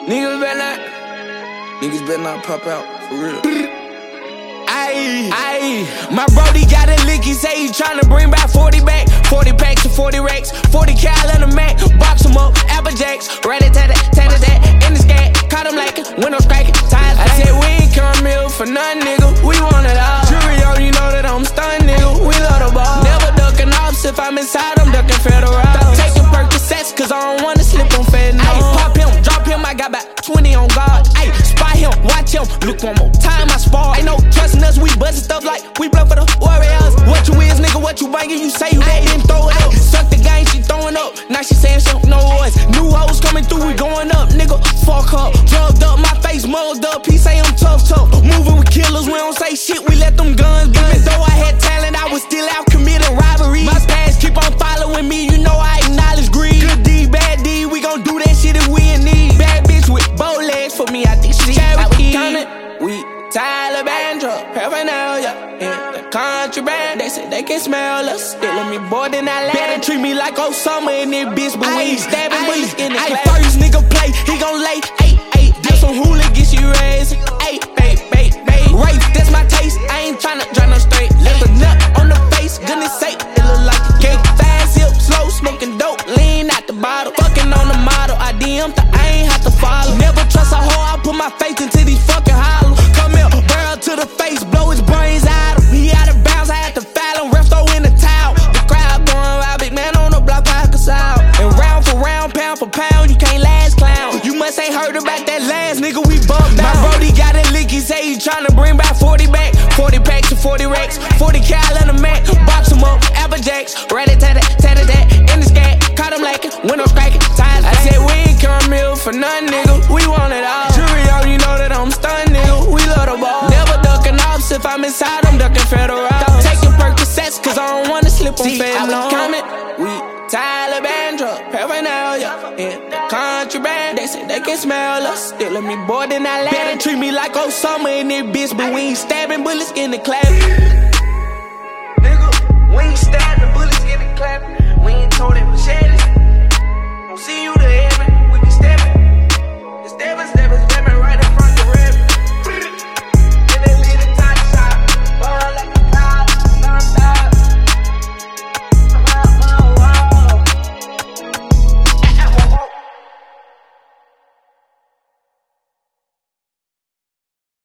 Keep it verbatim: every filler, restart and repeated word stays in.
Niggas better not, niggas better not pop out, for real. Ayy, ayy, my brody got a lick, he say he tryna bring back forty back. forty packs and forty racks, forty cal in a Mac. Box him up, Apple Jacks, rat-a-tat-a-tat-a-tat. In the scat, caught him like it, windows cracking, tires I said we ain't come here for nothing, nigga, we want it all. Jury on, you know that I'm stunned, nigga, we love the ball. Never ducking off, if I'm inside, I'm ducking federal. Taking Percocets, cause I don't wanna slip on fed, no. Ayy, pop him, drop him, I got about twenty on guard. Ayy, spy him, watch him, look one more time, I spar. Ain't no trusting us, we bustin' stuff like we blow for the Warriors. What you is, nigga, what you bangin', you say you dead, then throw it up. Suck the game, she throwing up, now she saying she don't know us. New hoes coming through, we going up, nigga, fuck up. Drugged up, my face mugged up, he say I'm tough, tough. Moving with killers, we don't say shit, we let them guns burn. Even though I had talent, I was still out committing robberies. My past keep on following me, you know I acknowledge greed. Good deed, bad deed, we gon' do that shit if we in need. Bad bitch with bow legs for me, I think she Cherokee. We Taliban drug, paraphernalia in the contraband. They say they can smell us, stealing me bored in that land. Better treat me like Osama in this bitch, but we ain't stabbing bullets in the class. First nigga play, he gon' lay, ayy, ayy. Dip some hooligans, she raised, ayy, ayy, ayy, ayy. Rape, that's my taste, I ain't tryna drive no straight. Left a nut on the face, goodness sake, it look like a cake. Fast hip, slow, smoking dope, lean out the bottle. Fucking on the model, I D M'd her, I ain't have to follow. Never trust a hoe, I put my faith into these fucking hollows. Come here, barrel to the face, blow his brains out. He out of bounds, I had to foul him, ref throw in the towel. The crowd going wild, big man on the block, pack us out. And round for round, pound for pound, you can't last, clown. You must ain't heard about that last, nigga, we bumped out. My brody got a lick, he say he tryna bring back forty back. forty packs and forty racks, forty cal in a Mac. Box him up, Apple Jacks, rat-a-tat-a-tat-a-tat. In the scat, caught him like it, windows cracking, tires I said we ain't come here for nothing, nigga, we want it all. Jury on, you know that I'm stunned, nigga, we love the ball. Never ducking off, if I'm inside, I'm ducking federal. Taking Percocets, cause I don't wanna slip on fed, no. Comment, we Taliban drug, paraphernalia in the contraband. They say they can smell us, stealing me bored in that land. Better treat me like Osama in this bitch, but we ain't stabbing bullets in the clap. Nigga, we ain't stabbing bullets in the clap. We ain't told it machetes.